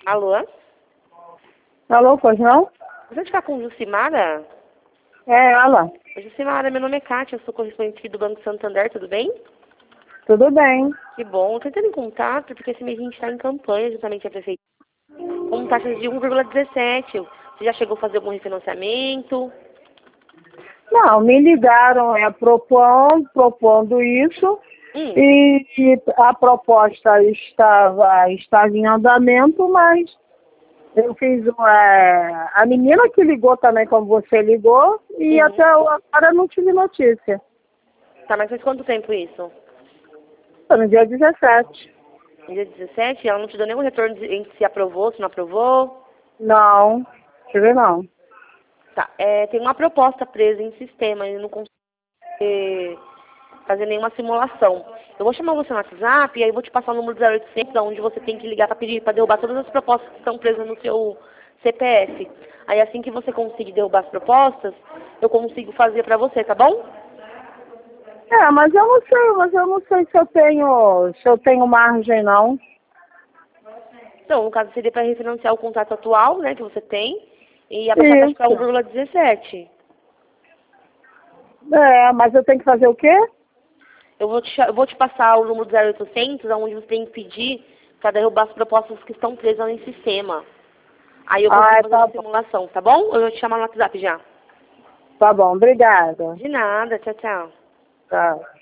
Alô? Alô, pois não? Você está com Jucimara? É ela. Jucimara, meu nome é Kátia, eu sou correspondente do Banco Santander, tudo bem? Tudo bem. Que bom. Estou entrando em contato porque esse mês a gente está em campanha, justamente a prefeitura, com taxas de 1,17. Você já chegou a fazer algum refinanciamento? Não, me ligaram propondo isso e a proposta estava em andamento, mas eu fiz a menina que ligou também, como você ligou, e até agora não tive notícia. Tá, mas faz quanto tempo isso? Foi no dia 17. No dia 17? Ela não te deu nenhum retorno em se aprovou, se não aprovou? Não, tive não. Tá, tem uma proposta presa em sistema, ele não consegue fazer nenhuma simulação. Eu vou chamar você no WhatsApp e aí eu vou te passar o número do 0800, onde você tem que ligar para pedir, para derrubar todas as propostas que estão presas no seu CPF. Aí assim que você conseguir derrubar as propostas, eu consigo fazer para você, tá bom? Mas eu não sei se eu tenho margem não. Então, no caso seria para refinanciar o contrato atual, né, que você tem, e abaixar a taxa para Isso. 1,17. Mas eu tenho que fazer o quê? Eu vou te passar o número do 0800, onde você tem que pedir para derrubar as propostas que estão presas em sistema. Aí eu consigo fazer Tá uma bom. simulação, tá bom? Eu vou te chamar no WhatsApp já. Tá bom, obrigada. De nada, tchau, tchau. Tá.